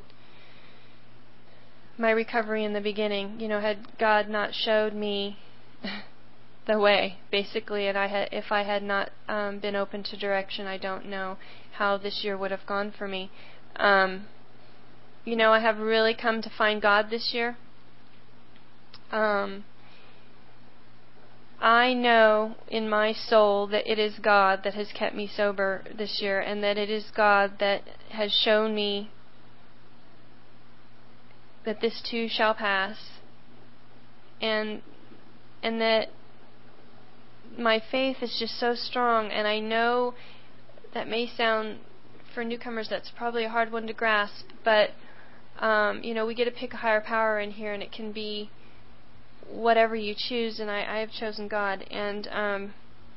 my recovery in the beginning, you know, had God not showed me the way, basically, and I had, if I had not um, been open to direction, I don't know how this year would have gone for me. Um, you know, I have really come to find God this year. Um, I know in my soul that it is God that has kept me sober this year, and that it is God that has shown me that this too shall pass, and and that my faith is just so strong. And I know that may sound, for newcomers, that's probably a hard one to grasp, but um, you know, we get to pick a higher power in here, and it can be whatever you choose, and I, I have chosen God, and um,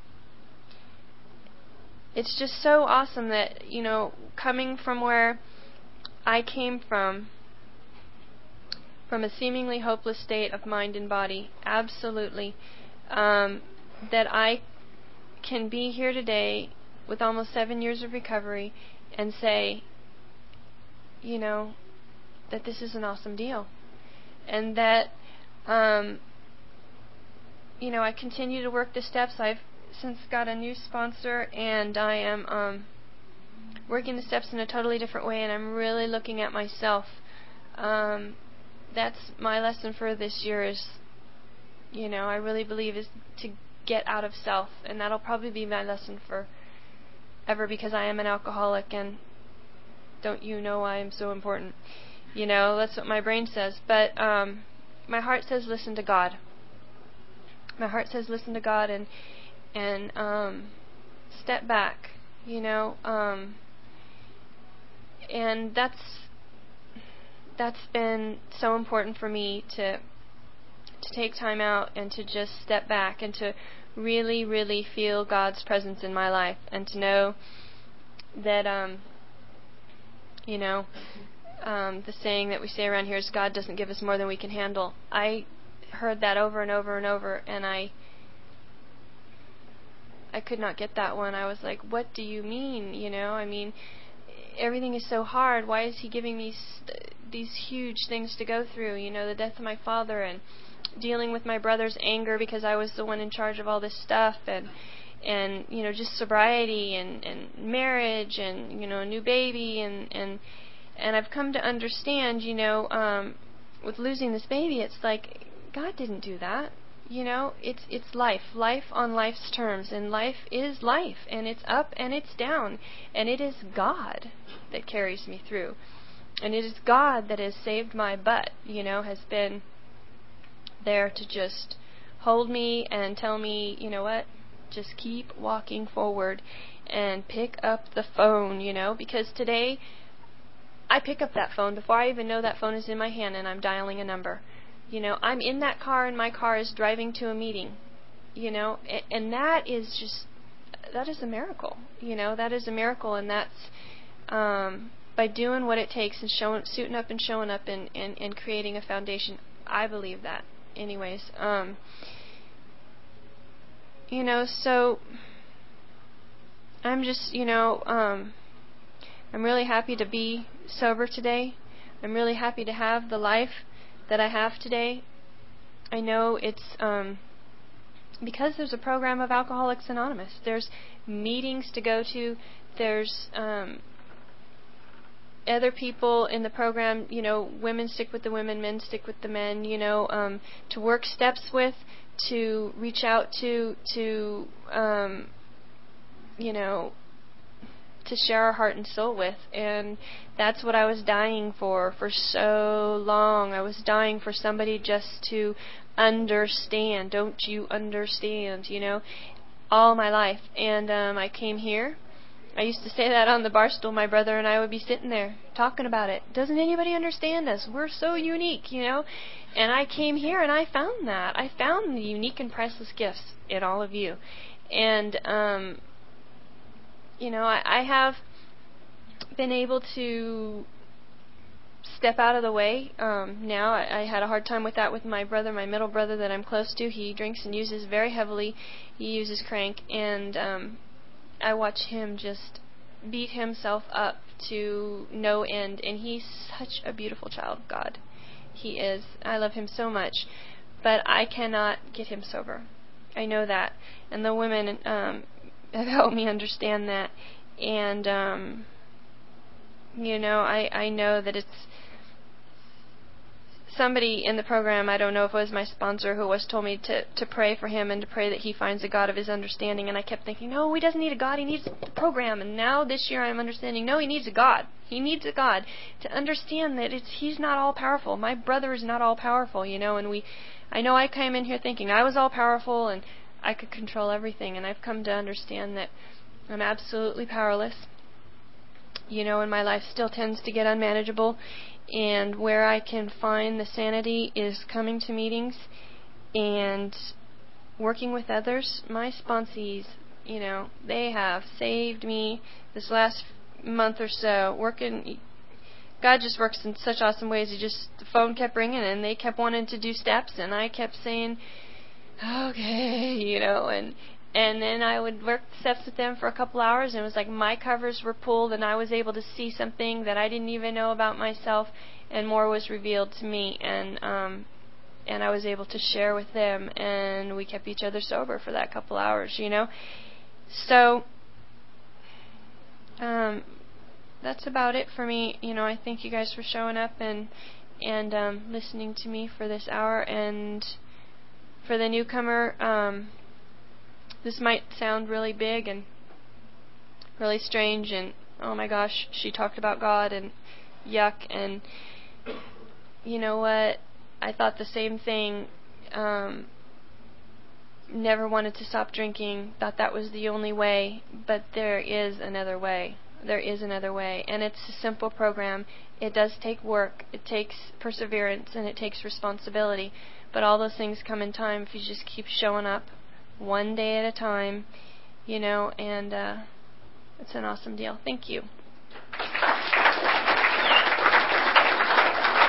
it's just so awesome that, you know, coming from where I came from, from a seemingly hopeless state of mind and body, absolutely, um, that I can be here today with almost seven years of recovery and say, you know, that this is an awesome deal, and that um, you know, I continue to work the steps. I've since got a new sponsor, and I am um, working the steps in a totally different way, and I'm really looking at myself. Um, that's my lesson for this year is, you know, I really believe is to get out of self, and that'll probably be my lesson for ever, because I am an alcoholic, and don't you know I am so important. You know, that's what my brain says. But um, my heart says listen to God. My heart says listen to God and and um, step back. You know, um, and that's that's been so important for me to to take time out and to just step back and to really, really feel God's presence in my life and to know that, um, you know, um, the saying that we say around here is God doesn't give us more than we can handle. I heard that over and over and over, and I I could not get that one. I was like, what do you mean? You know, I mean, everything is so hard. Why is He giving me these huge things to go through? You know, the death of my father and dealing with my brother's anger because I was the one in charge of all this stuff, and and you know, just sobriety and, and marriage and, you know, a new baby, and and and I've come to understand, you know, um, with losing this baby, it's like God didn't do that. You know, it's it's life, life on life's terms, and life is life, and it's up and it's down, and it is God that carries me through, and it is God that has saved my butt. You know, has been there to just hold me and tell me, you know what, just keep walking forward and pick up the phone, you know, because today I pick up that phone before I even know that phone is in my hand and I'm dialing a number. You know, I'm in that car and my car is driving to a meeting, you know, and, and that is just, that is a miracle, you know, that is a miracle, and that's um, by doing what it takes and showing, suiting up and showing up and, and, and creating a foundation. I believe that. Anyways, um, you know, so I'm just, you know, um, I'm really happy to be sober today. I'm really happy to have the life that I have today. I know it's um, because there's a program of Alcoholics Anonymous. There's meetings to go to. There's um, other people in the program, you know, women stick with the women, men stick with the men, you know, um, to work steps with, to reach out to, to, um, you know, to share our heart and soul with. And that's what I was dying for, for so long. I was dying for somebody just to understand. Don't you understand, you know, all my life. And um, I came here. I used to say that on the bar stool. My brother and I would be sitting there talking about it. Doesn't anybody understand us? We're so unique, you know? And I came here and I found that. I found the unique and priceless gifts in all of you. And, um, you know, I, I have been able to step out of the way. Um, now, I, I had a hard time with that with my brother, my middle brother that I'm close to. He drinks and uses very heavily. He uses crank. And, um, I watch him just beat himself up to no end, and he's such a beautiful child of God. He is. I love him so much, but I cannot get him sober. I know that, and the women um, have helped me understand that, and um, you know, I, I know that it's somebody in the program, I don't know if it was my sponsor who was told me to, to pray for him and to pray that he finds a God of his understanding. And I kept thinking, no, he doesn't need a God. He needs the program. And now this year I'm understanding, no, he needs a God. He needs a God to understand that it's he's not all powerful. My brother is not all powerful, you know. And we, I know I came in here thinking I was all powerful and I could control everything. And I've come to understand that I'm absolutely powerless. You know, and my life still tends to get unmanageable. And where I can find the sanity is coming to meetings and working with others. My sponsees, you know, they have saved me this last month or so. Working, God just works in such awesome ways. He just, the phone kept ringing and they kept wanting to do steps, and I kept saying, okay, you know, and and then I would work the steps with them for a couple hours, and it was like my covers were pulled, and I was able to see something that I didn't even know about myself, and more was revealed to me, and um, and I was able to share with them, and we kept each other sober for that couple hours, you know. So um, that's about it for me. You know, I thank you guys for showing up and and um, listening to me for this hour, and for the newcomer. Um, This might sound really big and really strange and, oh my gosh, she talked about God and yuck, and you know what, I thought the same thing. Um, never wanted to stop drinking, thought that was the only way, but there is another way. There is another way, and it's a simple program. It does take work, it takes perseverance, and it takes responsibility, but all those things come in time if you just keep showing up one day at a time, you know, and uh, it's an awesome deal. Thank you.